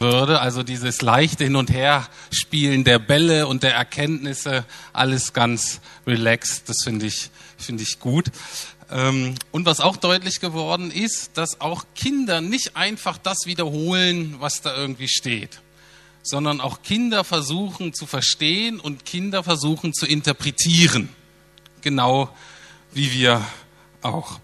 würde. Also dieses leichte Hin- und Herspielen der Bälle und der Erkenntnisse, alles ganz relaxed, das finde ich gut. Und was auch deutlich geworden ist, dass auch Kinder nicht einfach das wiederholen, was da irgendwie steht, sondern auch Kinder versuchen zu verstehen und Kinder versuchen zu interpretieren. Genau wie wir auch.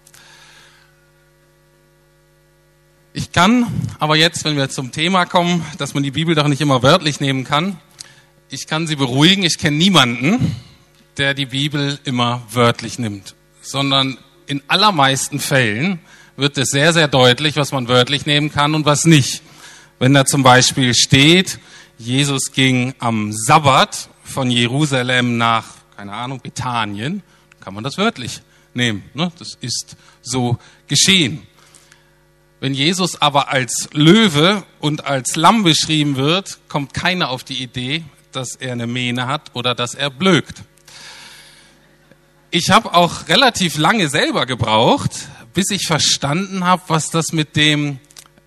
Ich kann aber jetzt, wenn wir zum Thema kommen, dass man die Bibel doch nicht immer wörtlich nehmen kann, ich kann Sie beruhigen, ich kenne niemanden, der die Bibel immer wörtlich nimmt, sondern in allermeisten Fällen wird es sehr, sehr deutlich, was man wörtlich nehmen kann und was nicht. Wenn da zum Beispiel steht, Jesus ging am Sabbat von Jerusalem nach, keine Ahnung, Bethanien, kann man das wörtlich nehmen. Ne? Das ist so geschehen. Wenn Jesus aber als Löwe und als Lamm beschrieben wird, kommt keiner auf die Idee, dass er eine Mähne hat oder dass er blökt. Ich habe auch relativ lange selber gebraucht, bis ich verstanden habe, was das mit dem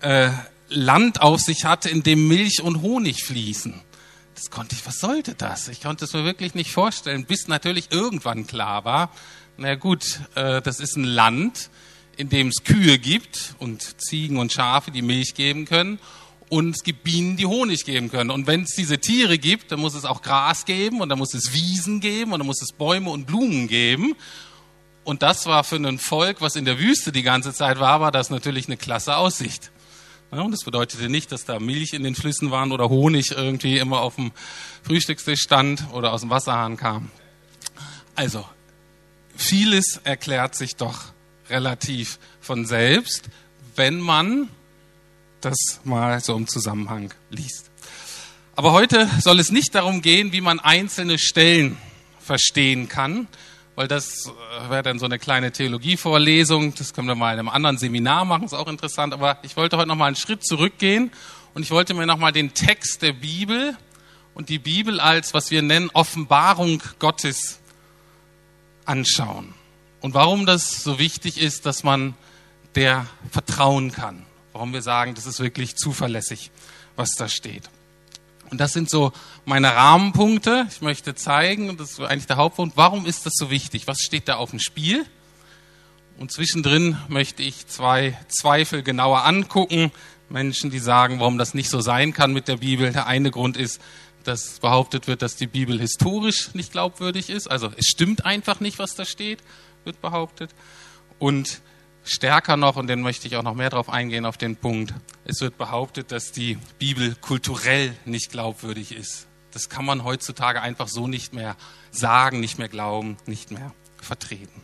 Land auf sich hatte, in dem Milch und Honig fließen. Was sollte das? Ich konnte es mir wirklich nicht vorstellen, bis natürlich irgendwann klar war, na gut, das ist ein Land, in dem es Kühe gibt und Ziegen und Schafe, die Milch geben können, und es gibt Bienen, die Honig geben können. Und wenn es diese Tiere gibt, dann muss es auch Gras geben und dann muss es Wiesen geben und dann muss es Bäume und Blumen geben. Und das war für ein Volk, was in der Wüste die ganze Zeit war das natürlich eine klasse Aussicht. Ja, und das bedeutete nicht, dass da Milch in den Flüssen waren oder Honig irgendwie immer auf dem Frühstückstisch stand oder aus dem Wasserhahn kam. Also, vieles erklärt sich doch relativ von selbst, wenn man das mal so im Zusammenhang liest. Aber heute soll es nicht darum gehen, wie man einzelne Stellen verstehen kann, weil das wäre dann so eine kleine Theologievorlesung, das können wir mal in einem anderen Seminar machen, ist auch interessant, aber ich wollte heute noch mal einen Schritt zurückgehen und ich wollte mir noch mal den Text der Bibel und die Bibel als, was wir nennen, Offenbarung Gottes anschauen. Und warum das so wichtig ist, dass man der vertrauen kann. Warum wir sagen, das ist wirklich zuverlässig, was da steht. Und das sind so meine Rahmenpunkte. Ich möchte zeigen, und das ist eigentlich der Hauptpunkt, warum ist das so wichtig? Was steht da auf dem Spiel? Und zwischendrin möchte ich 2 Zweifel genauer angucken. Menschen, die sagen, warum das nicht so sein kann mit der Bibel. Der eine Grund ist, dass behauptet wird, dass die Bibel historisch nicht glaubwürdig ist. Also es stimmt einfach nicht, was da steht, wird behauptet. Und stärker noch, und dann möchte ich auch noch mehr drauf eingehen, auf den Punkt, es wird behauptet, dass die Bibel kulturell nicht glaubwürdig ist. Das kann man heutzutage einfach so nicht mehr sagen, nicht mehr glauben, nicht mehr vertreten.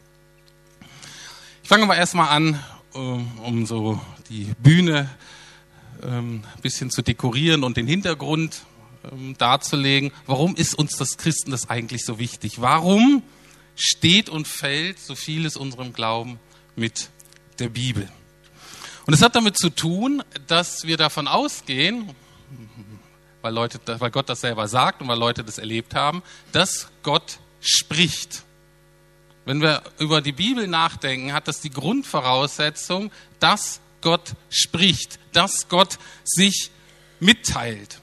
Ich fange aber erstmal an, um so die Bühne ein bisschen zu dekorieren und den Hintergrund darzulegen. Warum ist uns das Christen das eigentlich so wichtig? Warum steht und fällt so vieles unserem Glauben mit der Bibel? Und es hat damit zu tun, dass wir davon ausgehen, weil Gott das selber sagt und weil Leute das erlebt haben, dass Gott spricht. Wenn wir über die Bibel nachdenken, hat das die Grundvoraussetzung, dass Gott spricht, dass Gott sich mitteilt.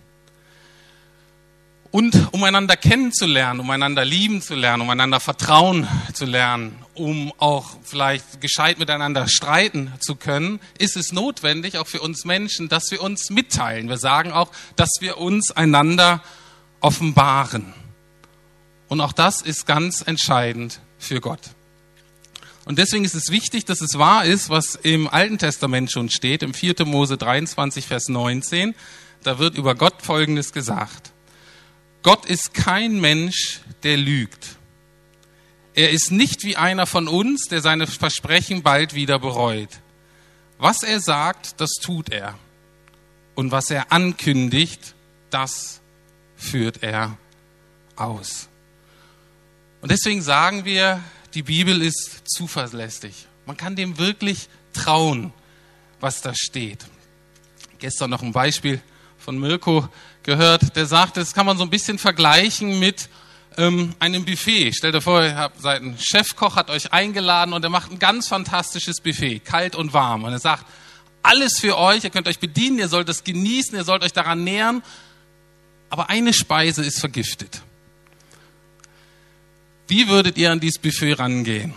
Und um einander kennenzulernen, um einander lieben zu lernen, um einander vertrauen zu lernen, um auch vielleicht gescheit miteinander streiten zu können, ist es notwendig, auch für uns Menschen, dass wir uns mitteilen. Wir sagen auch, dass wir uns einander offenbaren. Und auch das ist ganz entscheidend für Gott. Und deswegen ist es wichtig, dass es wahr ist, was im Alten Testament schon steht, im 4. Mose 23, Vers 19. Da wird über Gott Folgendes gesagt. Gott ist kein Mensch, der lügt. Er ist nicht wie einer von uns, der seine Versprechen bald wieder bereut. Was er sagt, das tut er. Und was er ankündigt, das führt er aus. Und deswegen sagen wir, die Bibel ist zuverlässig. Man kann dem wirklich trauen, was da steht. Gestern noch ein Beispiel von Mirko gehört, der sagte, das kann man so ein bisschen vergleichen mit einem Buffet. Stellt euch vor, ein Chefkoch hat euch eingeladen und er macht ein ganz fantastisches Buffet, kalt und warm. Und er sagt, alles für euch, ihr könnt euch bedienen, ihr sollt es genießen, ihr sollt euch daran nähern, aber eine Speise ist vergiftet. Wie würdet ihr an dieses Buffet rangehen?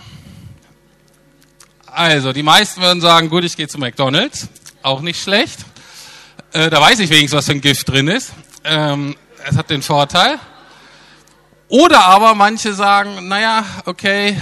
Also, die meisten würden sagen, gut, ich gehe zu McDonald's, auch nicht schlecht. Da weiß ich wenigstens, was für ein Gift drin ist. Es hat den Vorteil. Oder aber manche sagen, naja, okay,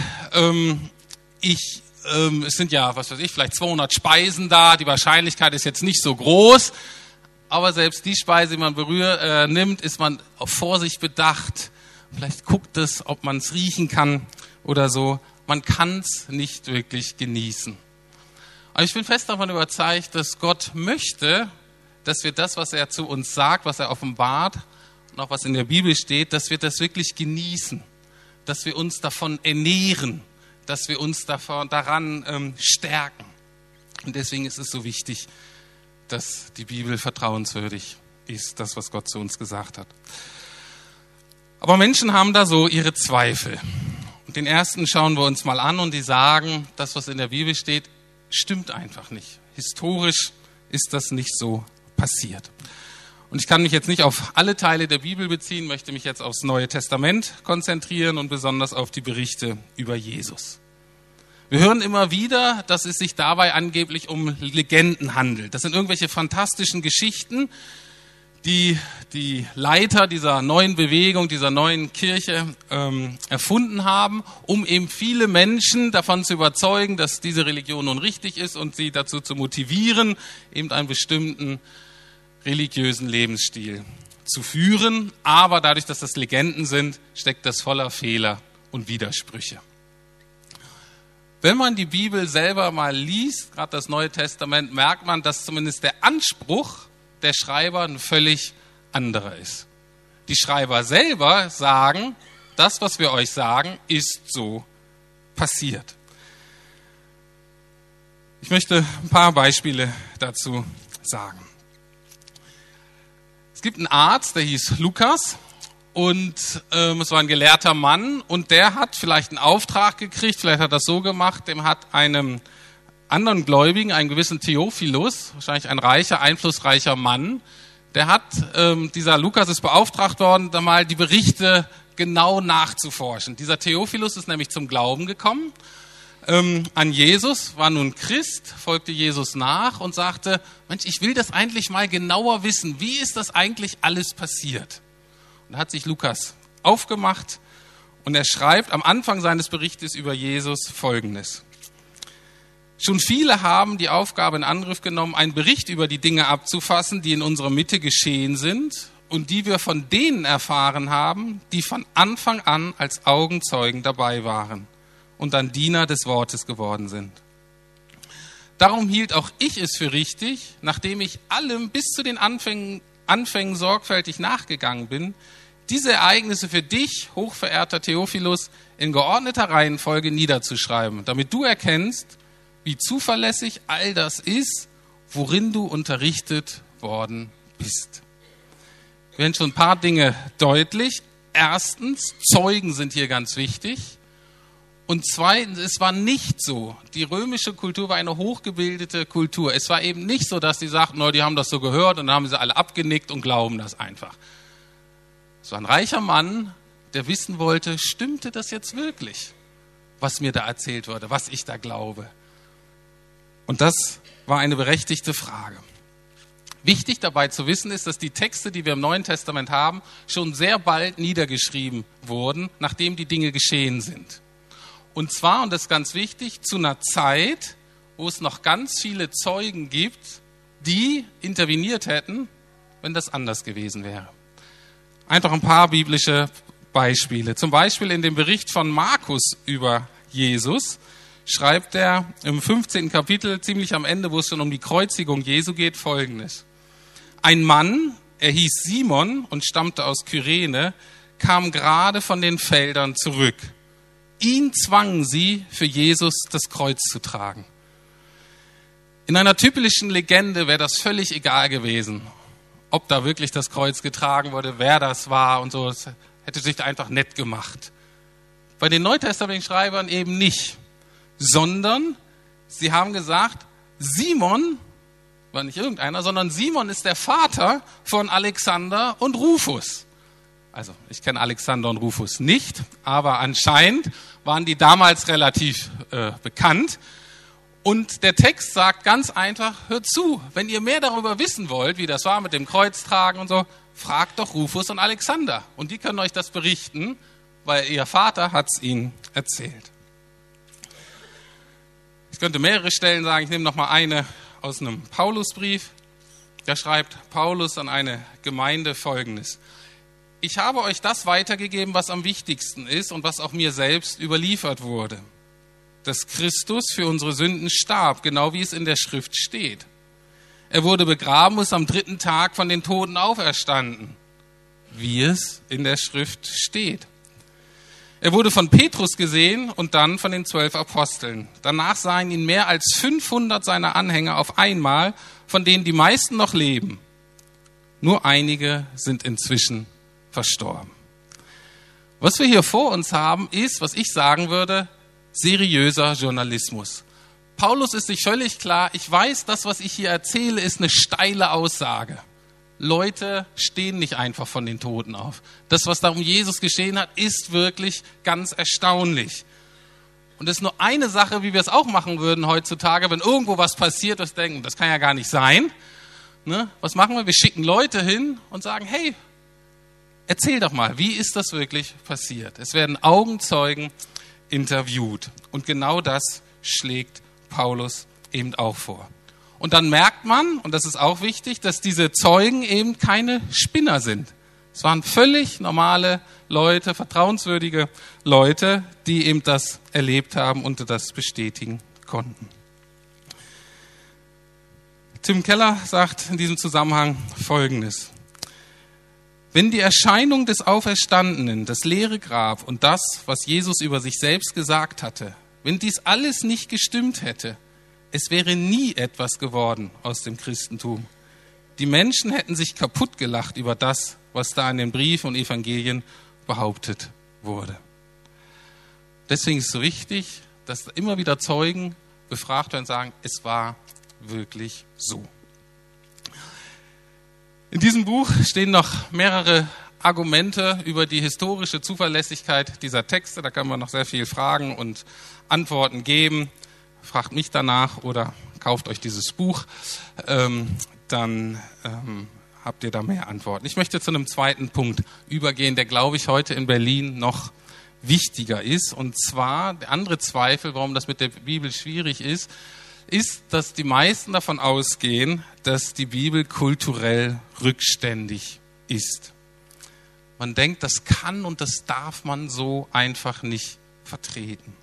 es sind ja, was weiß ich, vielleicht 200 Speisen da, die Wahrscheinlichkeit ist jetzt nicht so groß, aber selbst die Speise, die man nimmt, ist man auf Vorsicht bedacht. Vielleicht guckt es, ob man es riechen kann oder so. Man kann es nicht wirklich genießen. Aber ich bin fest davon überzeugt, dass Gott möchte, dass wir das, was er zu uns sagt, was er offenbart und auch was in der Bibel steht, dass wir das wirklich genießen, dass wir uns davon ernähren, dass wir uns daran stärken. Und deswegen ist es so wichtig, dass die Bibel vertrauenswürdig ist, das, was Gott zu uns gesagt hat. Aber Menschen haben da so ihre Zweifel. Und den ersten schauen wir uns mal an und die sagen, das, was in der Bibel steht, stimmt einfach nicht. Historisch ist das nicht so passiert. Und ich kann mich jetzt nicht auf alle Teile der Bibel beziehen, möchte mich jetzt aufs Neue Testament konzentrieren und besonders auf die Berichte über Jesus. Wir hören immer wieder, dass es sich dabei angeblich um Legenden handelt. Das sind irgendwelche fantastischen Geschichten, die die Leiter dieser neuen Bewegung, dieser neuen Kirche erfunden haben, um eben viele Menschen davon zu überzeugen, dass diese Religion nun richtig ist und sie dazu zu motivieren, eben einen bestimmten religiösen Lebensstil zu führen. Aber dadurch, dass das Legenden sind, steckt das voller Fehler und Widersprüche. Wenn man die Bibel selber mal liest, gerade das Neue Testament, merkt man, dass zumindest der Anspruch der Schreiber ein völlig anderer ist. Die Schreiber selber sagen, das, was wir euch sagen, ist so passiert. Ich möchte ein paar Beispiele dazu sagen. Es gibt einen Arzt, der hieß Lukas und es war ein gelehrter Mann und der hat vielleicht einen Auftrag gekriegt, vielleicht hat er das so gemacht, dem hat einem anderen Gläubigen, einen gewissen Theophilus, wahrscheinlich ein reicher, einflussreicher Mann, dieser Lukas ist beauftragt worden, da mal die Berichte genau nachzuforschen. Dieser Theophilus ist nämlich zum Glauben gekommen an Jesus, war nun Christ, folgte Jesus nach und sagte, Mensch, ich will das eigentlich mal genauer wissen, wie ist das eigentlich alles passiert? Und da hat sich Lukas aufgemacht und er schreibt am Anfang seines Berichtes über Jesus Folgendes. Schon viele haben die Aufgabe in Angriff genommen, einen Bericht über die Dinge abzufassen, die in unserer Mitte geschehen sind und die wir von denen erfahren haben, die von Anfang an als Augenzeugen dabei waren und dann Diener des Wortes geworden sind. Darum hielt auch ich es für richtig, nachdem ich allem bis zu den Anfängen sorgfältig nachgegangen bin, diese Ereignisse für dich, hochverehrter Theophilus, in geordneter Reihenfolge niederzuschreiben, damit du erkennst, wie zuverlässig all das ist, worin du unterrichtet worden bist. Wir werden schon ein paar Dinge deutlich. Erstens, Zeugen sind hier ganz wichtig. Und zweitens, es war nicht so. Die römische Kultur war eine hochgebildete Kultur. Es war eben nicht so, dass die sagten, die haben das so gehört und dann haben sie alle abgenickt und glauben das einfach. Es war ein reicher Mann, der wissen wollte, stimmte das jetzt wirklich, was mir da erzählt wurde, was ich da glaube? Und das war eine berechtigte Frage. Wichtig dabei zu wissen ist, dass die Texte, die wir im Neuen Testament haben, schon sehr bald niedergeschrieben wurden, nachdem die Dinge geschehen sind. Und zwar, und das ist ganz wichtig, zu einer Zeit, wo es noch ganz viele Zeugen gibt, die interveniert hätten, wenn das anders gewesen wäre. Einfach ein paar biblische Beispiele. Zum Beispiel in dem Bericht von Markus über Jesus schreibt er im 15. Kapitel, ziemlich am Ende, wo es schon um die Kreuzigung Jesu geht, Folgendes. Ein Mann, er hieß Simon und stammte aus Kyrene, kam gerade von den Feldern zurück. Ihn zwangen sie, für Jesus das Kreuz zu tragen. In einer typischen Legende wäre das völlig egal gewesen, ob da wirklich das Kreuz getragen wurde, wer das war und so. Das hätte sich einfach nett gemacht. Bei den Neutestamentschreibern eben nicht. Sondern sie haben gesagt, Simon war nicht irgendeiner, sondern Simon ist der Vater von Alexander und Rufus. Also ich kenne Alexander und Rufus nicht, aber anscheinend waren die damals relativ bekannt. Und der Text sagt ganz einfach, hört zu, wenn ihr mehr darüber wissen wollt, wie das war mit dem Kreuztragen und so, fragt doch Rufus und Alexander. Und die können euch das berichten, weil ihr Vater hat es ihnen erzählt. Ich könnte mehrere Stellen sagen, ich nehme noch mal eine aus einem Paulusbrief. Da schreibt Paulus an eine Gemeinde Folgendes: Ich habe euch das weitergegeben, was am wichtigsten ist und was auch mir selbst überliefert wurde. Dass Christus für unsere Sünden starb, genau wie es in der Schrift steht. Er wurde begraben und ist am 3. Tag von den Toten auferstanden, wie es in der Schrift steht. Er wurde von Petrus gesehen und dann von den 12 Aposteln. Danach sahen ihn mehr als 500 seiner Anhänger auf einmal, von denen die meisten noch leben. Nur einige sind inzwischen verstorben. Was wir hier vor uns haben, ist, was ich sagen würde, seriöser Journalismus. Paulus ist sich völlig klar, ich weiß, das, was ich hier erzähle, ist eine steile Aussage. Leute stehen nicht einfach von den Toten auf. Das, was da um Jesus geschehen hat, ist wirklich ganz erstaunlich. Und es ist nur eine Sache, wie wir es auch machen würden heutzutage, wenn irgendwo was passiert, was denken, das kann ja gar nicht sein. Ne? Was machen wir? Wir schicken Leute hin und sagen, hey, erzähl doch mal, wie ist das wirklich passiert? Es werden Augenzeugen interviewt. Und genau das schlägt Paulus eben auch vor. Und dann merkt man, und das ist auch wichtig, dass diese Zeugen eben keine Spinner sind. Es waren völlig normale Leute, vertrauenswürdige Leute, die eben das erlebt haben und das bestätigen konnten. Tim Keller sagt in diesem Zusammenhang Folgendes: Wenn die Erscheinung des Auferstandenen, das leere Grab und das, was Jesus über sich selbst gesagt hatte, wenn dies alles nicht gestimmt hätte, es wäre nie etwas geworden aus dem Christentum. Die Menschen hätten sich kaputt gelacht über das, was da in den Briefen und Evangelien behauptet wurde. Deswegen ist es so wichtig, dass immer wieder Zeugen befragt werden und sagen, es war wirklich so. In diesem Buch stehen noch mehrere Argumente über die historische Zuverlässigkeit dieser Texte. Da kann man noch sehr viel Fragen und Antworten geben. Fragt mich danach oder kauft euch dieses Buch, dann habt ihr da mehr Antworten. Ich möchte zu einem zweiten Punkt übergehen, der, glaube ich, heute in Berlin noch wichtiger ist. Und zwar, der andere Zweifel, warum das mit der Bibel schwierig ist, dass die meisten davon ausgehen, dass die Bibel kulturell rückständig ist. Man denkt, das kann und das darf man so einfach nicht vertreten.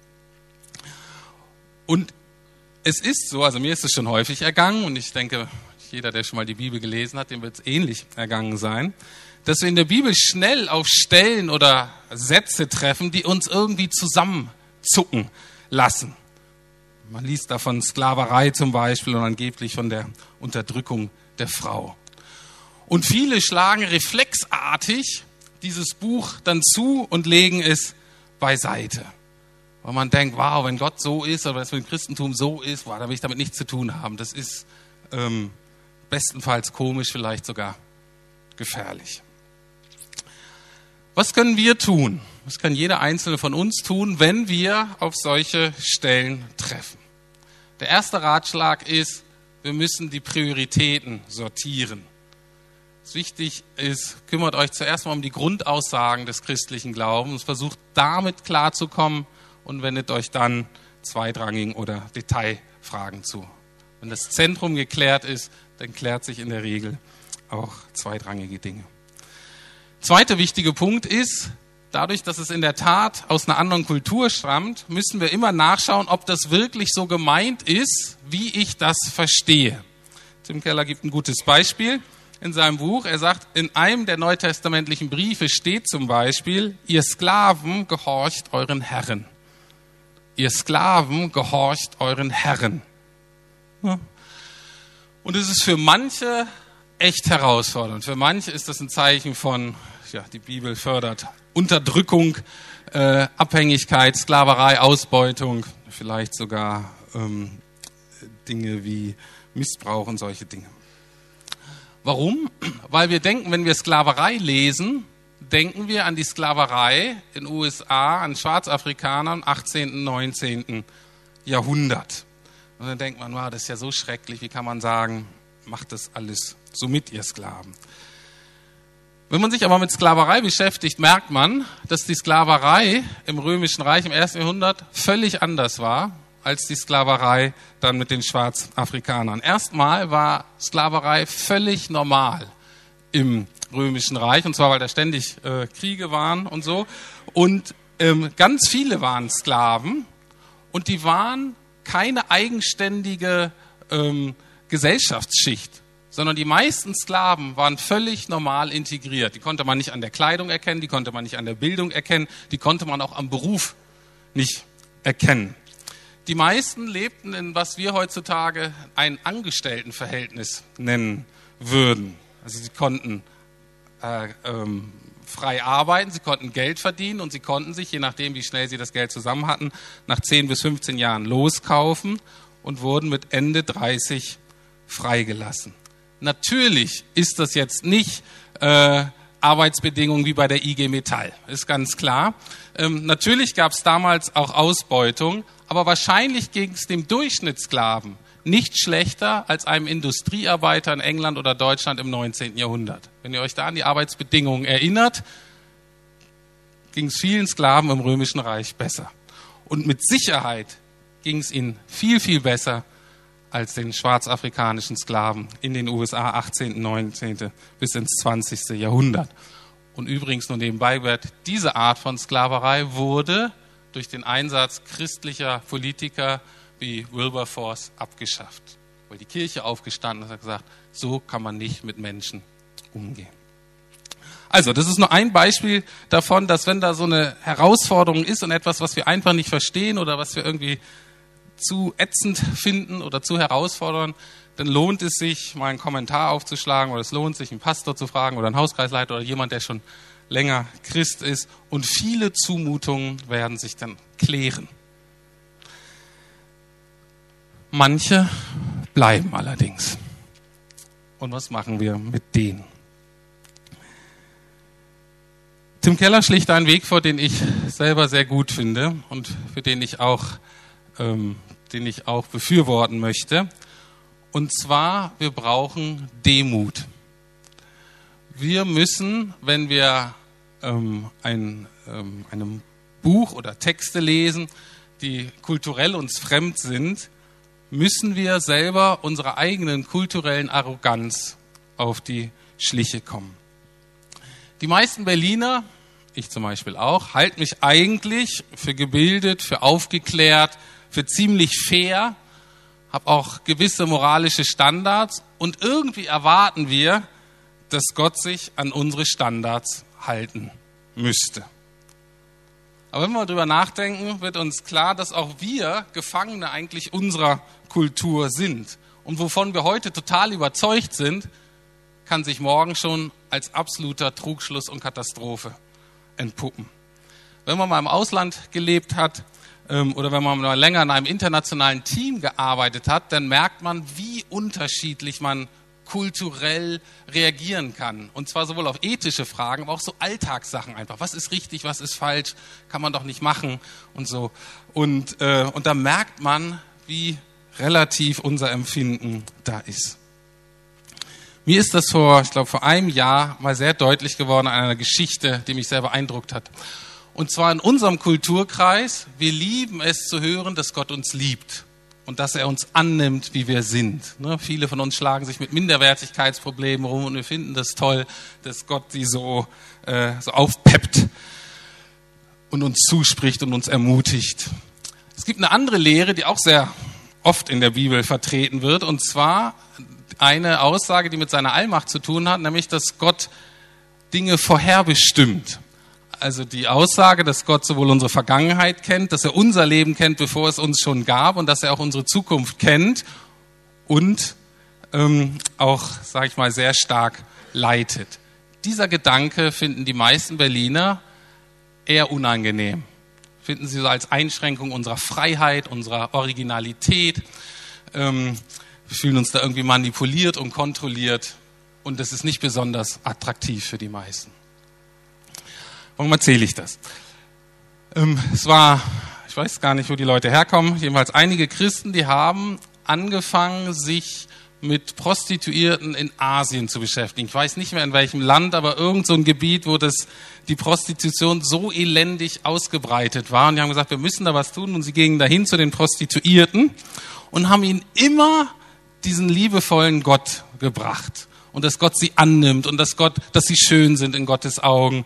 Und es ist so, also mir ist es schon häufig ergangen und ich denke, jeder, der schon mal die Bibel gelesen hat, dem wird es ähnlich ergangen sein, dass wir in der Bibel schnell auf Stellen oder Sätze treffen, die uns irgendwie zusammenzucken lassen. Man liest da von Sklaverei zum Beispiel und angeblich von der Unterdrückung der Frau. Und viele schlagen reflexartig dieses Buch dann zu und legen es beiseite. Weil man denkt, wow, wenn Gott so ist oder wenn es mit dem Christentum so ist, wow, da will ich damit nichts zu tun haben. Das ist bestenfalls komisch, vielleicht sogar gefährlich. Was können wir tun? Was kann jeder Einzelne von uns tun, wenn wir auf solche Stellen treffen? Der erste Ratschlag ist, wir müssen die Prioritäten sortieren. Was wichtig ist, kümmert euch zuerst mal um die Grundaussagen des christlichen Glaubens, versucht damit klarzukommen und wendet euch dann zweitrangigen oder Detailfragen zu. Wenn das Zentrum geklärt ist, dann klärt sich in der Regel auch zweitrangige Dinge. Zweiter wichtiger Punkt ist, dadurch, dass es in der Tat aus einer anderen Kultur stammt, müssen wir immer nachschauen, ob das wirklich so gemeint ist, wie ich das verstehe. Tim Keller gibt ein gutes Beispiel in seinem Buch. Er sagt, in einem der neutestamentlichen Briefe steht zum Beispiel, ihr Sklaven gehorcht euren Herren. Ihr Sklaven gehorcht euren Herren. Ja. Und es ist für manche echt herausfordernd. Für manche ist das ein Zeichen von, ja, die Bibel fördert Unterdrückung, Abhängigkeit, Sklaverei, Ausbeutung, vielleicht sogar Dinge wie Missbrauch und solche Dinge. Warum? Weil wir denken, wenn wir Sklaverei lesen, denken wir an die Sklaverei in den USA, an Schwarzafrikaner im 18., und 19. Jahrhundert. Und dann denkt man, wow, das ist ja so schrecklich, wie kann man sagen, macht das alles so mit, ihr Sklaven. Wenn man sich aber mit Sklaverei beschäftigt, merkt man, dass die Sklaverei im Römischen Reich im 1. Jahrhundert völlig anders war als die Sklaverei dann mit den Schwarzafrikanern. Erstmal war Sklaverei völlig normal im Römischen Reich, und zwar, weil da ständig Kriege waren und so. Und ganz viele waren Sklaven und die waren keine eigenständige Gesellschaftsschicht, sondern die meisten Sklaven waren völlig normal integriert. Die konnte man nicht an der Kleidung erkennen, die konnte man nicht an der Bildung erkennen, die konnte man auch am Beruf nicht erkennen. Die meisten lebten in, was wir heutzutage ein Angestelltenverhältnis nennen würden. Also sie konnten frei arbeiten, sie konnten Geld verdienen und sie konnten sich, je nachdem wie schnell sie das Geld zusammen hatten, nach 10 bis 15 Jahren loskaufen und wurden mit Ende 30 freigelassen. Natürlich ist das jetzt nicht Arbeitsbedingungen wie bei der IG Metall, ist ganz klar. Natürlich gab es damals auch Ausbeutung, aber wahrscheinlich ging es dem Durchschnittssklaven nicht schlechter als einem Industriearbeiter in England oder Deutschland im 19. Jahrhundert. Wenn ihr euch da an die Arbeitsbedingungen erinnert, ging es vielen Sklaven im Römischen Reich besser. Und mit Sicherheit ging es ihnen viel, viel besser als den schwarzafrikanischen Sklaven in den USA 18., 19. bis ins 20. Jahrhundert. Und übrigens nur nebenbei gehört, diese Art von Sklaverei wurde durch den Einsatz christlicher Politiker wie Wilberforce abgeschafft. Weil die Kirche aufgestanden ist und hat gesagt, so kann man nicht mit Menschen umgehen. Also, das ist nur ein Beispiel davon, dass wenn da so eine Herausforderung ist und etwas, was wir einfach nicht verstehen oder was wir irgendwie zu ätzend finden oder zu herausfordernd, dann lohnt es sich, mal einen Kommentar aufzuschlagen oder es lohnt sich, einen Pastor zu fragen oder einen Hauskreisleiter oder jemand, der schon länger Christ ist. Und viele Zumutungen werden sich dann klären. Manche bleiben allerdings. Und was machen wir mit denen? Tim Keller schlägt einen Weg vor, den ich selber sehr gut finde und für den ich auch befürworten möchte. Und zwar, wir brauchen Demut. Wir müssen, wenn wir einem Buch oder Texte lesen, die kulturell uns fremd sind, müssen wir selber unserer eigenen kulturellen Arroganz auf die Schliche kommen. Die meisten Berliner, ich zum Beispiel auch, halten mich eigentlich für gebildet, für aufgeklärt, für ziemlich fair, habe auch gewisse moralische Standards und irgendwie erwarten wir, dass Gott sich an unsere Standards halten müsste. Aber wenn wir darüber nachdenken, wird uns klar, dass auch wir Gefangene eigentlich unserer Kultur sind. Und wovon wir heute total überzeugt sind, kann sich morgen schon als absoluter Trugschluss und Katastrophe entpuppen. Wenn man mal im Ausland gelebt hat oder wenn man mal länger in einem internationalen Team gearbeitet hat, dann merkt man, wie unterschiedlich man kulturell reagieren kann. Und zwar sowohl auf ethische Fragen, aber auch so Alltagssachen einfach. Was ist richtig, was ist falsch, kann man doch nicht machen und so. Und da merkt man, wie relativ unser Empfinden da ist. Mir ist das vor einem Jahr mal sehr deutlich geworden an einer Geschichte, die mich sehr beeindruckt hat. Und zwar in unserem Kulturkreis, wir lieben es zu hören, dass Gott uns liebt. Und dass er uns annimmt, wie wir sind. Ne? Viele von uns schlagen sich mit Minderwertigkeitsproblemen rum und wir finden das toll, dass Gott sie so aufpeppt und uns zuspricht und uns ermutigt. Es gibt eine andere Lehre, die auch sehr oft in der Bibel vertreten wird, und zwar eine Aussage, die mit seiner Allmacht zu tun hat, nämlich, dass Gott Dinge vorherbestimmt. Also die Aussage, dass Gott sowohl unsere Vergangenheit kennt, dass er unser Leben kennt, bevor es uns schon gab, und dass er auch unsere Zukunft kennt und auch, sage ich mal, sehr stark leitet. Dieser Gedanke finden die meisten Berliner eher unangenehm. Finden sie so als Einschränkung unserer Freiheit, unserer Originalität, Wir fühlen uns da irgendwie manipuliert und kontrolliert und das ist nicht besonders attraktiv für die meisten. Warum erzähle ich das? Es war, ich weiß gar nicht, wo die Leute herkommen, jedenfalls einige Christen, die haben angefangen, sich mit Prostituierten in Asien zu beschäftigen. Ich weiß nicht mehr in welchem Land, aber irgend so ein Gebiet, wo die Prostitution so elendig ausgebreitet war. Und die haben gesagt, wir müssen da was tun. Und sie gingen dahin zu den Prostituierten und haben ihnen immer diesen liebevollen Gott gebracht. Und dass Gott sie annimmt und dass sie schön sind in Gottes Augen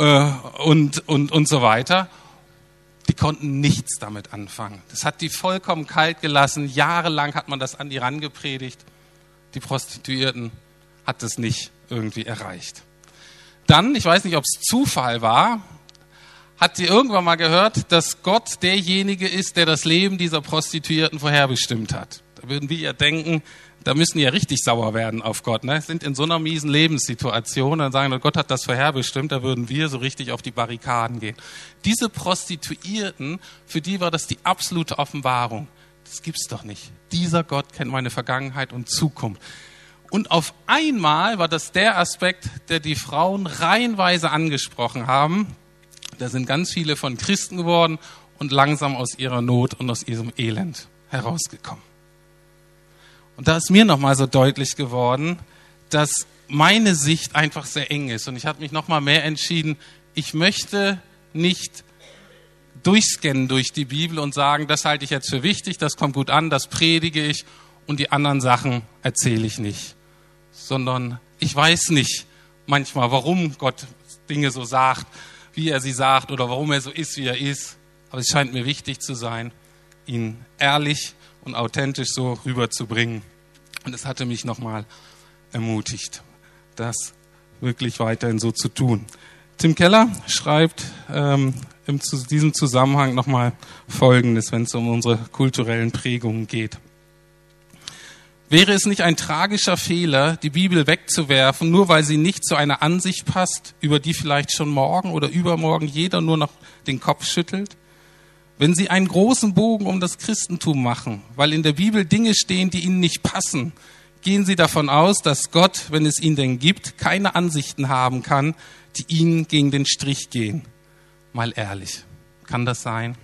und so weiter. Die konnten nichts damit anfangen. Das hat die vollkommen kalt gelassen. Jahrelang hat man das an die rangepredigt. Die Prostituierten hat es nicht irgendwie erreicht. Dann, ich weiß nicht, ob es Zufall war, hat sie irgendwann mal gehört, dass Gott derjenige ist, der das Leben dieser Prostituierten vorherbestimmt hat. Da würden wir ja denken, da müssen die ja richtig sauer werden auf Gott. Ne? Sind in so einer miesen Lebenssituation, dann sagen, Gott hat das vorherbestimmt, da würden wir so richtig auf die Barrikaden gehen. Diese Prostituierten, für die war das die absolute Offenbarung. Das gibt's doch nicht. Dieser Gott kennt meine Vergangenheit und Zukunft. Und auf einmal war das der Aspekt, der die Frauen reihenweise angesprochen haben. Da sind ganz viele von Christen geworden und langsam aus ihrer Not und aus ihrem Elend herausgekommen. Und da ist mir nochmal so deutlich geworden, dass meine Sicht einfach sehr eng ist. Und ich habe mich nochmal mehr entschieden, ich möchte nicht durchscannen durch die Bibel und sagen, das halte ich jetzt für wichtig, das kommt gut an, das predige ich und die anderen Sachen erzähle ich nicht. Sondern ich weiß nicht manchmal, warum Gott Dinge so sagt, wie er sie sagt oder warum er so ist, wie er ist. Aber es scheint mir wichtig zu sein, ihn ehrlich und authentisch so rüberzubringen. Und es hatte mich nochmal ermutigt, das wirklich weiterhin so zu tun. Tim Keller schreibt in diesem Zusammenhang nochmal Folgendes, wenn es um unsere kulturellen Prägungen geht. Wäre es nicht ein tragischer Fehler, die Bibel wegzuwerfen, nur weil sie nicht zu einer Ansicht passt, über die vielleicht schon morgen oder übermorgen jeder nur noch den Kopf schüttelt? Wenn Sie einen großen Bogen um das Christentum machen, weil in der Bibel Dinge stehen, die Ihnen nicht passen, gehen Sie davon aus, dass Gott, wenn es ihn denn gibt, keine Ansichten haben kann, die Ihnen gegen den Strich gehen. Mal ehrlich, kann das sein?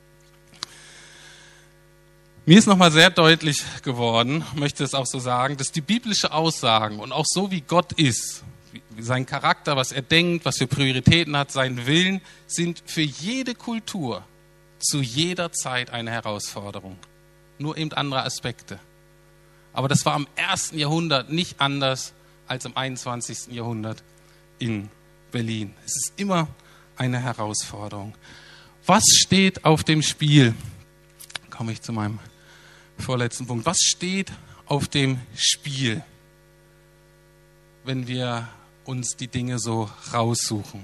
Mir ist nochmal sehr deutlich geworden, möchte es auch so sagen, dass die biblische Aussagen und auch so wie Gott ist, sein Charakter, was er denkt, was für Prioritäten hat, seinen Willen, sind für jede Kultur zu jeder Zeit eine Herausforderung. Nur eben andere Aspekte. Aber das war im 1. Jahrhundert nicht anders als im 21. Jahrhundert in Berlin. Es ist immer eine Herausforderung. Was steht auf dem Spiel? Komme ich zu meinem vorletzten Punkt. Was steht auf dem Spiel, wenn wir uns die Dinge so raussuchen?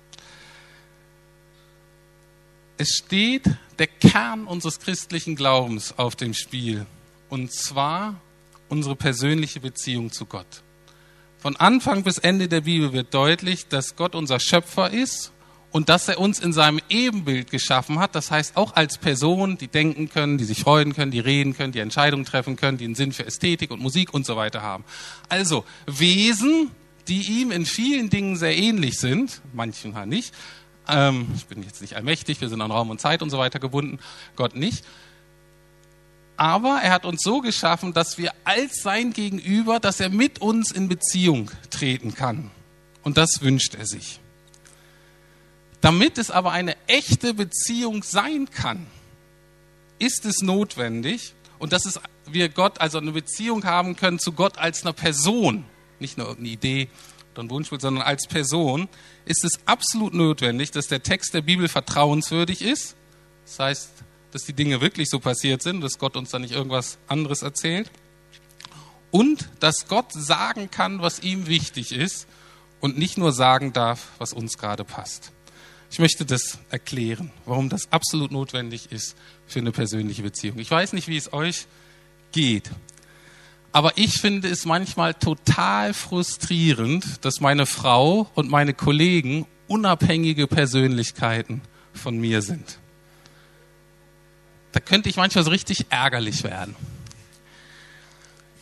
Es steht der Kern unseres christlichen Glaubens auf dem Spiel. Und zwar unsere persönliche Beziehung zu Gott. Von Anfang bis Ende der Bibel wird deutlich, dass Gott unser Schöpfer ist und dass er uns in seinem Ebenbild geschaffen hat. Das heißt, auch als Person, die denken können, die sich freuen können, die reden können, die Entscheidungen treffen können, die einen Sinn für Ästhetik und Musik und so weiter haben. Also Wesen, die ihm in vielen Dingen sehr ähnlich sind, manchen halt nicht. Ich bin jetzt nicht allmächtig, wir sind an Raum und Zeit und so weiter gebunden, Gott nicht. Aber er hat uns so geschaffen, dass wir als sein Gegenüber, dass er mit uns in Beziehung treten kann. Und das wünscht er sich. Damit es aber eine echte Beziehung sein kann, ist es notwendig, und dass wir Gott, also eine Beziehung haben können zu Gott als einer Person, nicht nur irgendeine Idee oder ein Wunschbild, sondern als Person, ist es absolut notwendig, dass der Text der Bibel vertrauenswürdig ist. Das heißt, dass die Dinge wirklich so passiert sind, dass Gott uns da nicht irgendwas anderes erzählt. Und dass Gott sagen kann, was ihm wichtig ist und nicht nur sagen darf, was uns gerade passt. Ich möchte das erklären, warum das absolut notwendig ist für eine persönliche Beziehung. Ich weiß nicht, wie es euch geht, aber ich finde es manchmal total frustrierend, dass meine Frau und meine Kollegen unabhängige Persönlichkeiten von mir sind. Da könnte ich manchmal so richtig ärgerlich werden.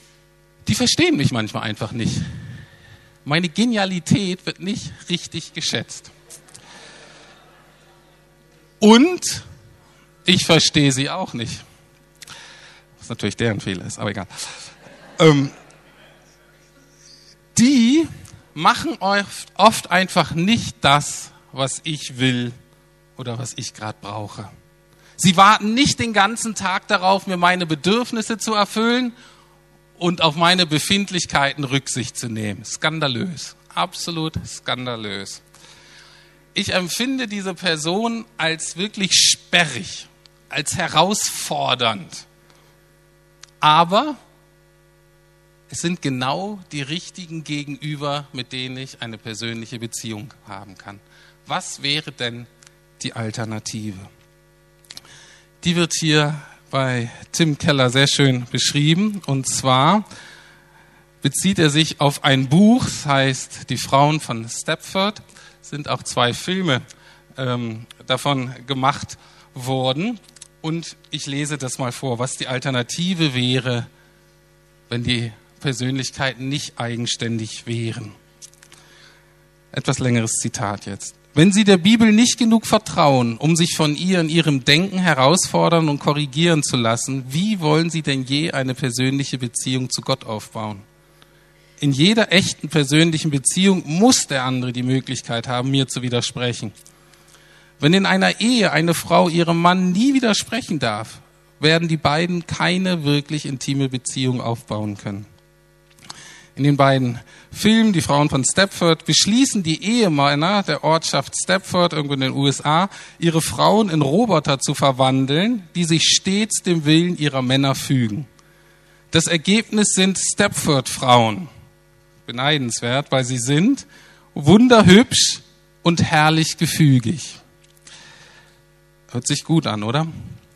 die verstehen mich manchmal einfach nicht. Meine Genialität wird nicht richtig geschätzt. Und ich verstehe sie auch nicht. Was natürlich deren Fehler ist, aber egal. Die machen oft einfach nicht das, was ich will oder was ich gerade brauche. Sie warten nicht den ganzen Tag darauf, mir meine Bedürfnisse zu erfüllen und auf meine Befindlichkeiten Rücksicht zu nehmen. Skandalös, absolut skandalös. Ich empfinde diese Person als wirklich sperrig, als herausfordernd. Aber es sind genau die richtigen Gegenüber, mit denen ich eine persönliche Beziehung haben kann. Was wäre denn die Alternative? Die wird hier bei Tim Keller sehr schön beschrieben. Und zwar bezieht er sich auf ein Buch, das heißt Die Frauen von Stepford. Es sind auch 2 Filme davon gemacht worden. Und ich lese das mal vor, was die Alternative wäre, wenn die Persönlichkeiten nicht eigenständig wären. Etwas längeres Zitat jetzt. Wenn Sie der Bibel nicht genug vertrauen, um sich von ihr in Ihrem Denken herausfordern und korrigieren zu lassen, wie wollen Sie denn je eine persönliche Beziehung zu Gott aufbauen? In jeder echten persönlichen Beziehung muss der andere die Möglichkeit haben, mir zu widersprechen. Wenn in einer Ehe eine Frau ihrem Mann nie widersprechen darf, werden die beiden keine wirklich intime Beziehung aufbauen können. In den beiden Filmen, die Frauen von Stepford, beschließen die Ehemänner der Ortschaft Stepford, irgendwo in den USA, ihre Frauen in Roboter zu verwandeln, die sich stets dem Willen ihrer Männer fügen. Das Ergebnis sind Stepford-Frauen. Beneidenswert, weil sie sind wunderhübsch und herrlich gefügig. Hört sich gut an, oder?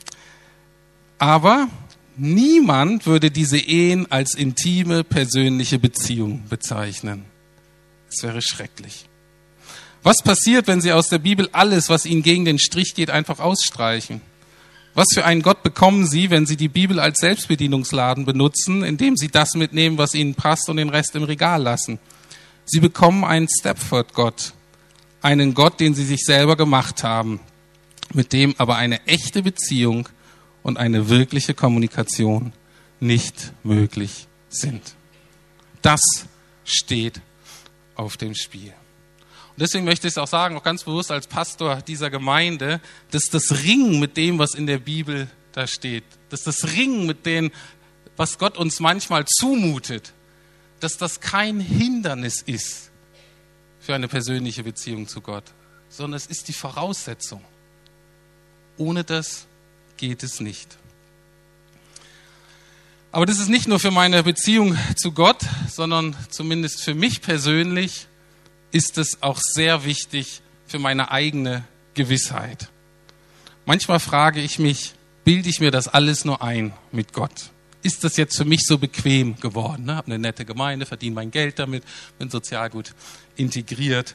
Aber niemand würde diese Ehen als intime, persönliche Beziehung bezeichnen. Es wäre schrecklich. Was passiert, wenn Sie aus der Bibel alles, was Ihnen gegen den Strich geht, einfach ausstreichen? Was für einen Gott bekommen Sie, wenn Sie die Bibel als Selbstbedienungsladen benutzen, indem Sie das mitnehmen, was Ihnen passt und den Rest im Regal lassen? Sie bekommen einen Stepford-Gott, einen Gott, den Sie sich selber gemacht haben, mit dem aber eine echte Beziehung und eine wirkliche Kommunikation nicht möglich sind. Das steht auf dem Spiel. Und deswegen möchte ich es auch sagen, auch ganz bewusst als Pastor dieser Gemeinde, dass das Ringen mit dem, was in der Bibel da steht, dass das Ringen mit dem, was Gott uns manchmal zumutet, dass das kein Hindernis ist für eine persönliche Beziehung zu Gott, sondern es ist die Voraussetzung. Ohne das geht es nicht. Aber das ist nicht nur für meine Beziehung zu Gott, sondern zumindest für mich persönlich ist es auch sehr wichtig für meine eigene Gewissheit. Manchmal frage ich mich, bilde ich mir das alles nur ein mit Gott? Ist das jetzt für mich so bequem geworden? Ich habe eine nette Gemeinde, verdiene mein Geld damit, bin sozial gut integriert,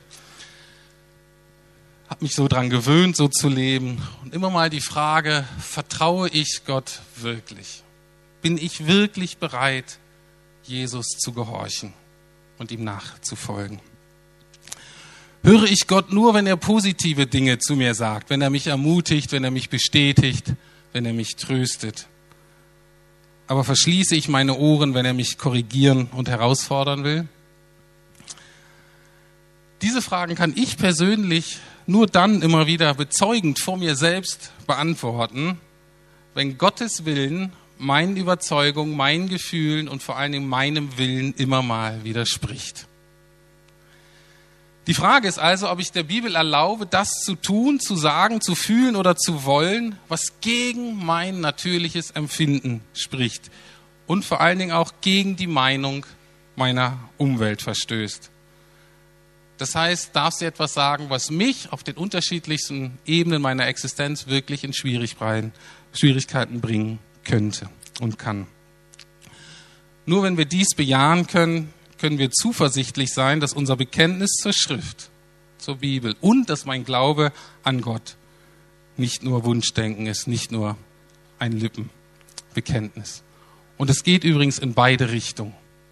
habe mich so dran gewöhnt, so zu leben. Und immer mal die Frage, vertraue ich Gott wirklich? Bin ich wirklich bereit, Jesus zu gehorchen und ihm nachzufolgen? Höre ich Gott nur, wenn er positive Dinge zu mir sagt, wenn er mich ermutigt, wenn er mich bestätigt, wenn er mich tröstet? Aber verschließe ich meine Ohren, wenn er mich korrigieren und herausfordern will? Diese Fragen kann ich persönlich nur dann immer wieder bezeugend vor mir selbst beantworten, wenn Gottes Willen meinen Überzeugungen, meinen Gefühlen und vor allen Dingen meinem Willen immer mal widerspricht. Die Frage ist also, ob ich der Bibel erlaube, das zu tun, zu sagen, zu fühlen oder zu wollen, was gegen mein natürliches Empfinden spricht und vor allen Dingen auch gegen die Meinung meiner Umwelt verstößt. Das heißt, darf sie etwas sagen, was mich auf den unterschiedlichsten Ebenen meiner Existenz wirklich in Schwierigkeiten bringen könnte und kann. Nur wenn wir dies bejahen können, können wir zuversichtlich sein, dass unser Bekenntnis zur Schrift, zur Bibel und dass mein Glaube an Gott nicht nur Wunschdenken ist, nicht nur ein Lippenbekenntnis. Und es geht übrigens in beide Richtungen.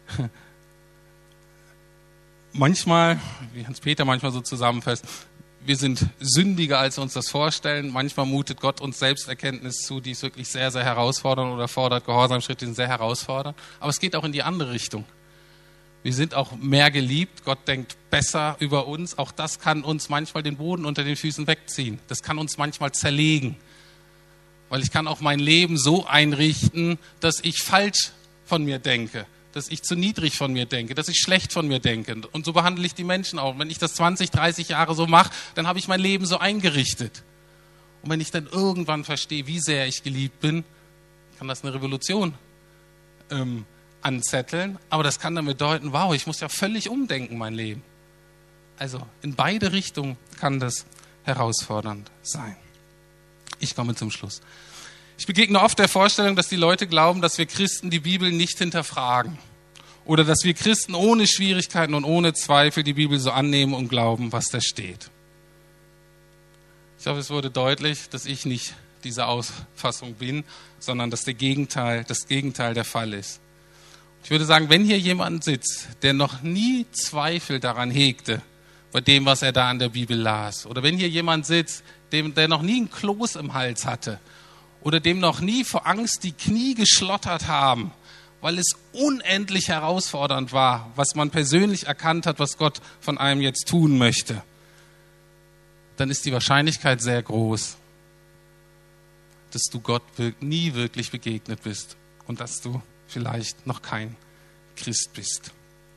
Manchmal, wie Hans-Peter manchmal so zusammenfasst, wir sind sündiger, als wir uns das vorstellen. Manchmal mutet Gott uns Selbsterkenntnis zu, die ist wirklich sehr, sehr herausfordernd oder fordert Gehorsamschritte, die sind sehr herausfordernd. Aber es geht auch in die andere Richtung. Wir sind auch mehr geliebt. Gott denkt besser über uns. Auch das kann uns manchmal den Boden unter den Füßen wegziehen. Das kann uns manchmal zerlegen. Weil ich kann auch mein Leben so einrichten, dass ich falsch von mir denke. Dass ich zu niedrig von mir denke, dass ich schlecht von mir denke. Und so behandle ich die Menschen auch. Wenn ich das 20, 30 Jahre so mache, dann habe ich mein Leben so eingerichtet. Und wenn ich dann irgendwann verstehe, wie sehr ich geliebt bin, kann das eine Revolution anzetteln. Aber das kann dann bedeuten, wow, ich muss ja völlig umdenken, mein Leben. Also in beide Richtungen kann das herausfordernd sein. Ich komme zum Schluss. Ich begegne oft der Vorstellung, dass die Leute glauben, dass wir Christen die Bibel nicht hinterfragen. Oder dass wir Christen ohne Schwierigkeiten und ohne Zweifel die Bibel so annehmen und glauben, was da steht. Ich hoffe, es wurde deutlich, dass ich nicht dieser Auffassung bin, sondern dass das Gegenteil der Fall ist. Ich würde sagen, wenn hier jemand sitzt, der noch nie Zweifel daran hegte, bei dem, was er da an der Bibel las, oder wenn hier jemand sitzt, der noch nie einen Kloß im Hals hatte, oder dem noch nie vor Angst die Knie geschlottert haben, weil es unendlich herausfordernd war, was man persönlich erkannt hat, was Gott von einem jetzt tun möchte, dann ist die Wahrscheinlichkeit sehr groß, dass du Gott nie wirklich begegnet bist und dass du vielleicht noch kein Christ bist.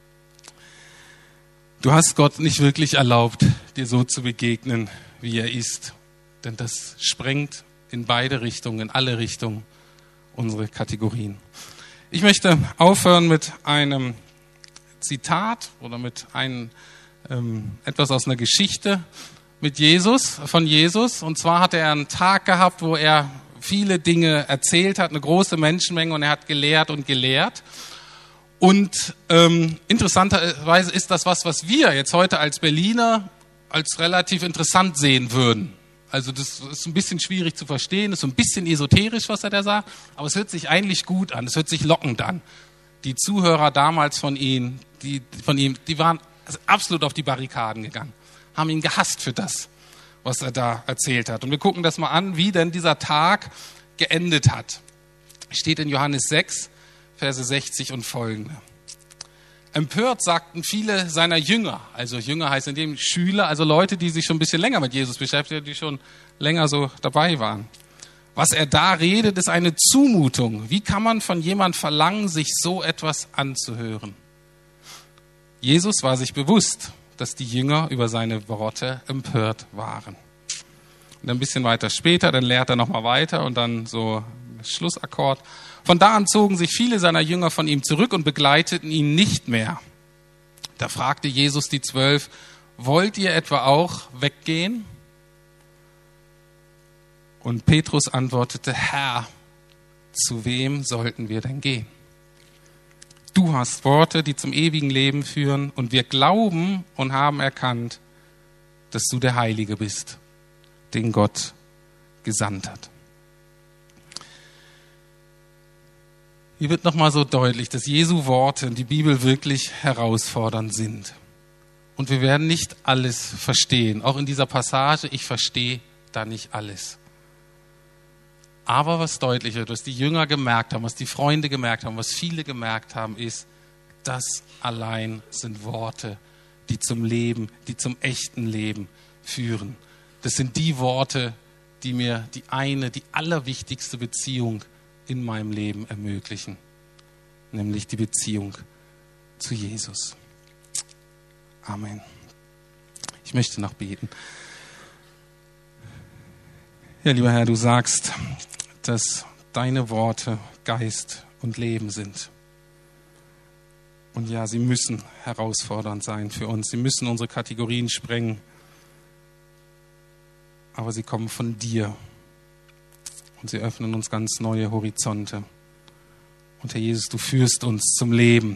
Du hast Gott nicht wirklich erlaubt, dir so zu begegnen, wie er ist, denn das sprengt in beide Richtungen, in alle Richtungen unsere Kategorien. Ich möchte aufhören mit einem Zitat oder mit etwas aus einer Geschichte von Jesus. Und zwar hatte er einen Tag gehabt, wo er viele Dinge erzählt hat, eine große Menschenmenge, und er hat gelehrt und gelehrt. Und interessanterweise ist das was wir jetzt heute als Berliner als relativ interessant sehen würden. Also das ist ein bisschen schwierig zu verstehen, ist so ein bisschen esoterisch, was er da sagt, aber es hört sich eigentlich gut an, es hört sich lockend an. Die Zuhörer damals von ihm, die waren absolut auf die Barrikaden gegangen, haben ihn gehasst für das, was er da erzählt hat. Und wir gucken das mal an, wie denn dieser Tag geendet hat. Steht in Johannes 6, Verse 60 und folgende. Empört sagten viele seiner Jünger, also Jünger heißt in dem Schüler, also Leute, die sich schon ein bisschen länger mit Jesus beschäftigen, die schon länger so dabei waren. Was er da redet, ist eine Zumutung. Wie kann man von jemand verlangen, sich so etwas anzuhören? Jesus war sich bewusst, dass die Jünger über seine Worte empört waren. Und ein bisschen weiter später, dann lehrt er nochmal weiter und dann so Schlussakkord. Von da an zogen sich viele seiner Jünger von ihm zurück und begleiteten ihn nicht mehr. Da fragte Jesus die 12, wollt ihr etwa auch weggehen? Und Petrus antwortete, Herr, zu wem sollten wir denn gehen? Du hast Worte, die zum ewigen Leben führen, und wir glauben und haben erkannt, dass du der Heilige bist, den Gott gesandt hat. Hier wird nochmal so deutlich, dass Jesu Worte in die Bibel wirklich herausfordernd sind. Und wir werden nicht alles verstehen. Auch in dieser Passage, ich verstehe da nicht alles. Aber was deutlich wird, was die Jünger gemerkt haben, was die Freunde gemerkt haben, was viele gemerkt haben, ist, das allein sind Worte, die zum Leben, die zum echten Leben führen. Das sind die Worte, die mir die allerwichtigste Beziehung in meinem Leben ermöglichen, nämlich die Beziehung zu Jesus. Amen. Ich möchte noch beten. Ja, lieber Herr, du sagst, dass deine Worte Geist und Leben sind. Und ja, sie müssen herausfordernd sein für uns. Sie müssen unsere Kategorien sprengen. Aber sie kommen von dir. Und sie öffnen uns ganz neue Horizonte. Und Herr Jesus, du führst uns zum Leben.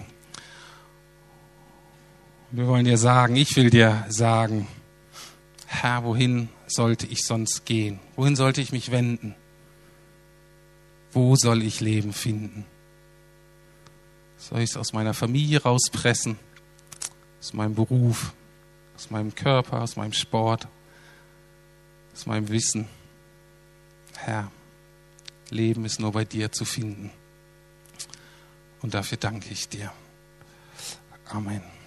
Und wir wollen dir sagen, ich will dir sagen, Herr, wohin sollte ich sonst gehen? Wohin sollte ich mich wenden? Wo soll ich Leben finden? Soll ich es aus meiner Familie rauspressen, aus meinem Beruf, aus meinem Körper, aus meinem Sport, aus meinem Wissen? Herr, Leben ist nur bei dir zu finden. Und dafür danke ich dir. Amen.